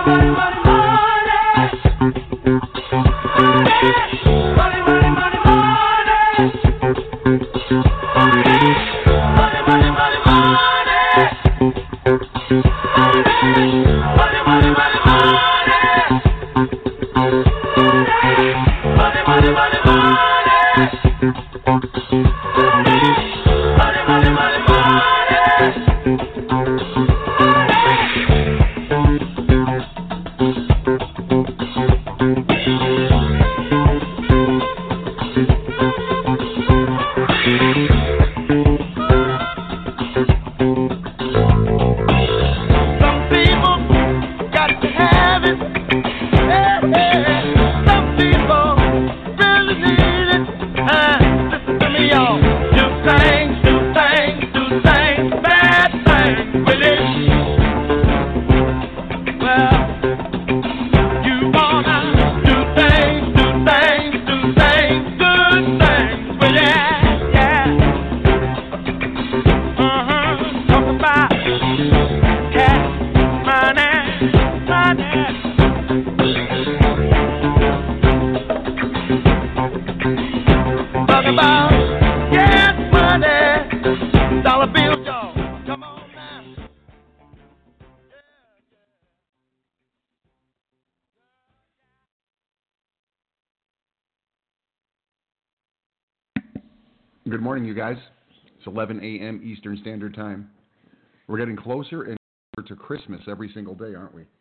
Good morning, you guys. It's 11 a.m. Eastern Standard Time. We're getting closer and closer to Christmas every single day, aren't we?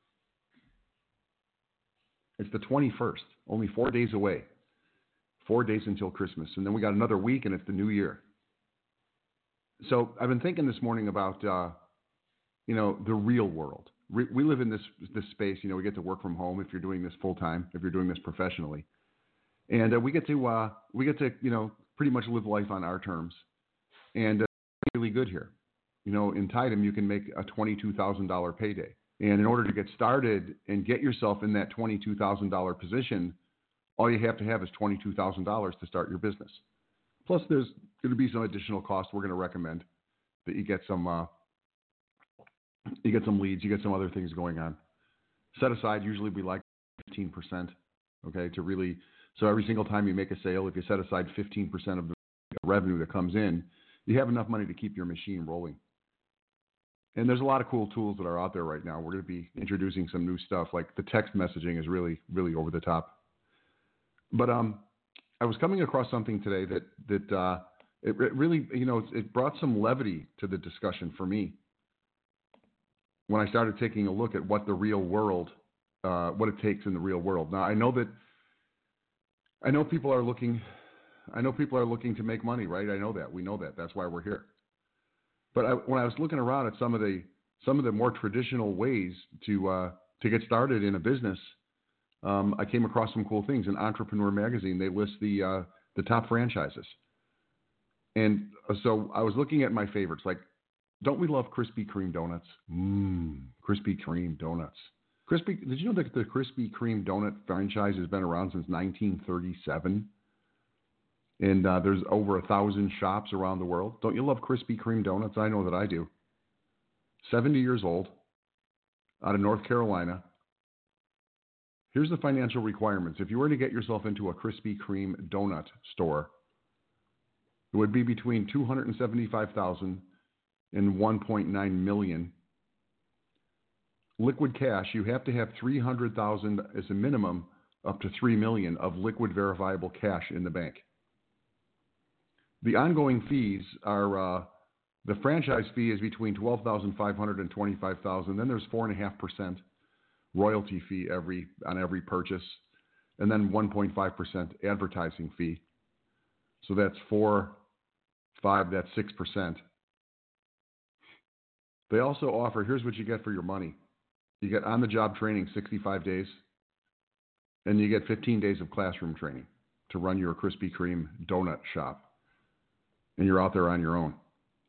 It's the 21st, only 4 days away. 4 days until Christmas. And then we got another week and it's the new year. So I've been thinking this morning about, the real world. We live in this space, we get to work from home if you're doing this full time, if you're doing this professionally. And we get to, pretty much live life on our terms. And it's really good here. In Tidum, you can make a $22,000 payday. And in order to get started and get yourself in that $22,000 position, all you have to have is $22,000 to start your business. Plus, there's going to be some additional costs. We're going to recommend that you get some leads, you get some other things going on. Set aside, usually we like 15%, okay, to really. So every single time you make a sale, if you set aside 15% of the revenue that comes in, you have enough money to keep your machine rolling. And there's a lot of cool tools that are out there right now. We're going to be introducing some new stuff, like the text messaging is really, really over the top. But I was coming across something today that it really, it brought some levity to the discussion for me when I started taking a look at what the real world, what it takes in the real world. Now, I know people are looking to make money, right? I know that. We know that. That's why we're here. But when I was looking around at some of the more traditional ways to get started in a business, I came across some cool things. In Entrepreneur Magazine, they list the top franchises. And so I was looking at my favorites. Like, don't we love Krispy Kreme donuts? Krispy Kreme donuts. Did you know that the Krispy Kreme donut franchise has been around since 1937? And there's over 1,000 shops around the world. Don't you love Krispy Kreme donuts? I know that I do. 70 years old, out of North Carolina. Here's the financial requirements. If you were to get yourself into a Krispy Kreme donut store, it would be between $275,000 and $1.9 million. Liquid cash, you have to have $300,000 as a minimum, up to $3 million of liquid verifiable cash in the bank. The ongoing fees are the franchise fee is between $12,500 and $25,000. Then there's 4.5% royalty fee on every purchase, and then 1.5% advertising fee. So that's 5, that's 6%. They also offer, here's what you get for your money. You get on-the-job training, 65 days, and you get 15 days of classroom training to run your Krispy Kreme donut shop. And you're out there on your own.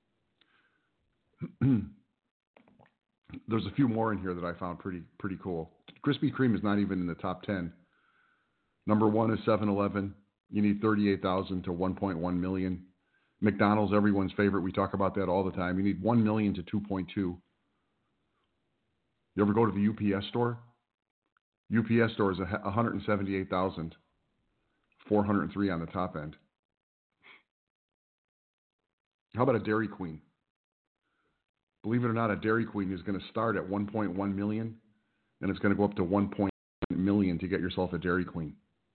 There's a few more in here that I found pretty cool. Krispy Kreme is not even in the top 10. Number 1 is 7-Eleven. You need 38,000 to 1.1 million. McDonald's, everyone's favorite. We talk about that all the time. You need 1 million to 2.2. You ever go to the UPS store? UPS store is 178,403 on the top end. How about a Dairy Queen? Believe it or not, a Dairy Queen is going to start at 1.1 million, and it's going to go up to 1.1 million to get yourself a Dairy Queen.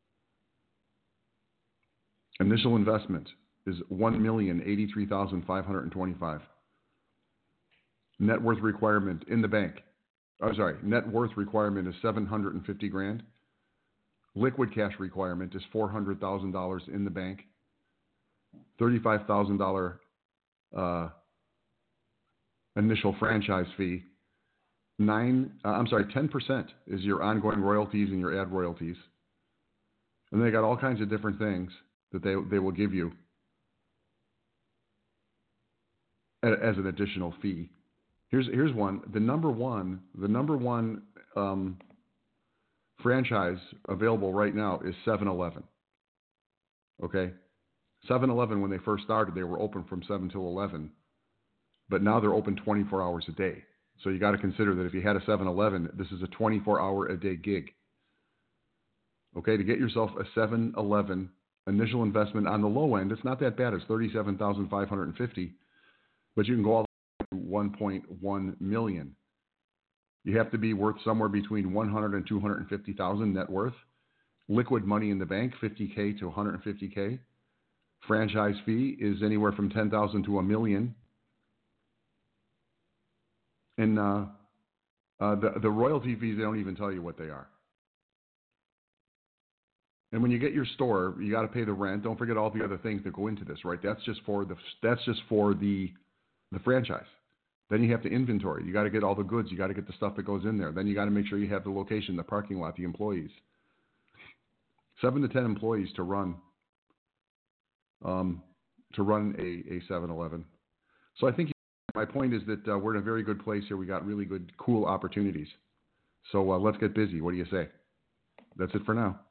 Initial investment is $1,083,525. Net worth requirement in the bank. Net worth requirement is $750,000. Liquid cash requirement is $400,000 in the bank. $35,000 initial franchise fee. 10% is your ongoing royalties and your ad royalties. And they got all kinds of different things that they will give you as an additional fee. Here's one. The number one franchise available right now is 7-Eleven. Okay? 7-Eleven, when they first started, they were open from 7 till 11, but now they're open 24 hours a day. So you got to consider that if you had a 7-Eleven, this is a 24-hour-a-day gig. Okay, to get yourself a 7-Eleven initial investment on the low end, it's not that bad. It's $37,550, but you can go all the way to $1.1 million. You have to be worth somewhere between $100,000 and $250,000 net worth. Liquid money in the bank, $50K to $150K. Franchise fee is anywhere from $10,000 to $1 million. And the royalty fees, they don't even tell you what they are. And when you get your store, you got to pay the rent. Don't forget all the other things that go into this, right? That's just for the franchise. Then you have to inventory. You got to get all the goods. You got to get the stuff that goes in there. Then you got to make sure you have the location, the parking lot, the employees. 7 to 10 employees to run a 7-Eleven. So I think my point is that we're in a very good place here. We got really good, cool opportunities. So let's get busy. What do you say? That's it for now.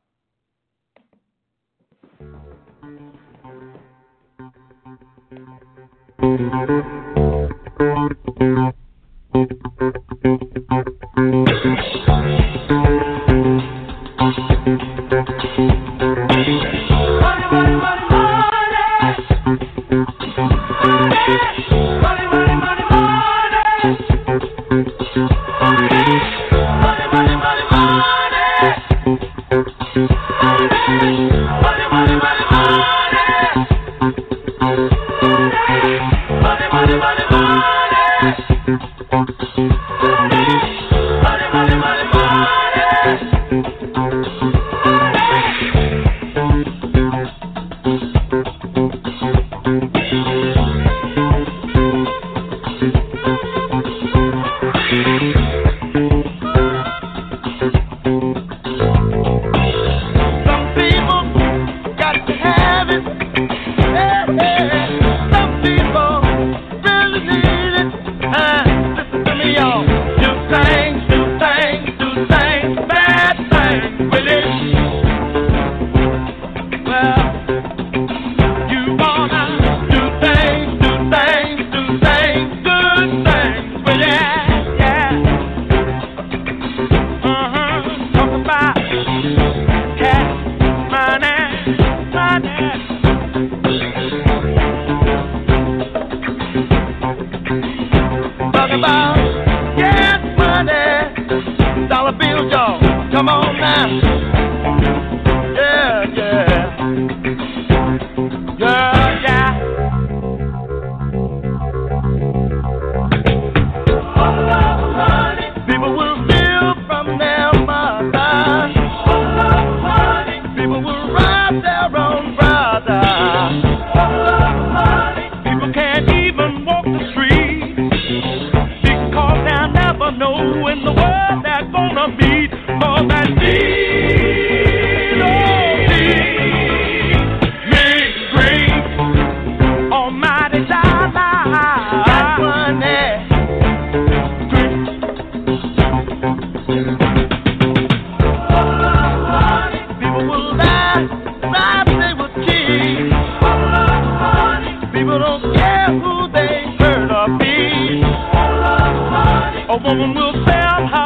A woman will sell her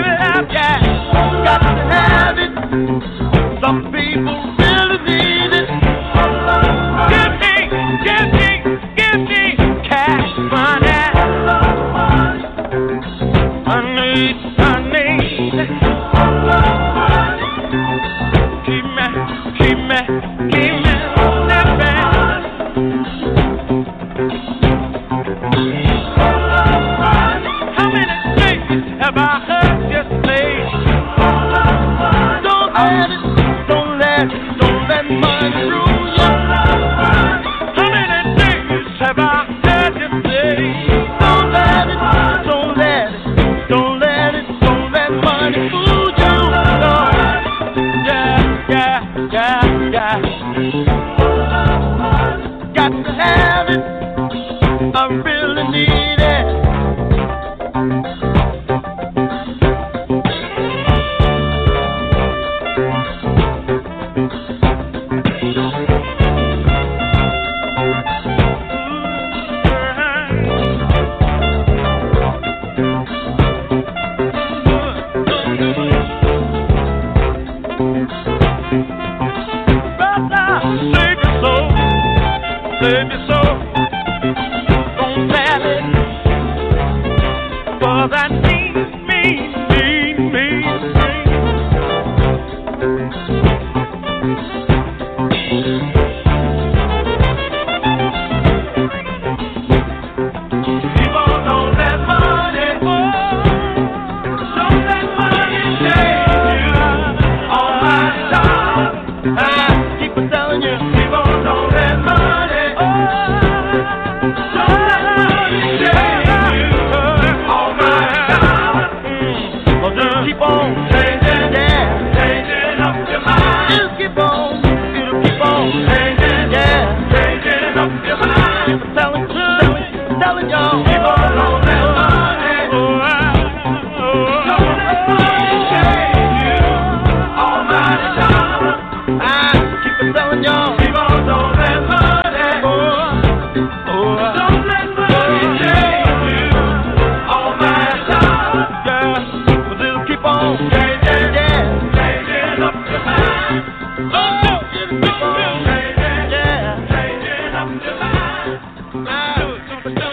Don't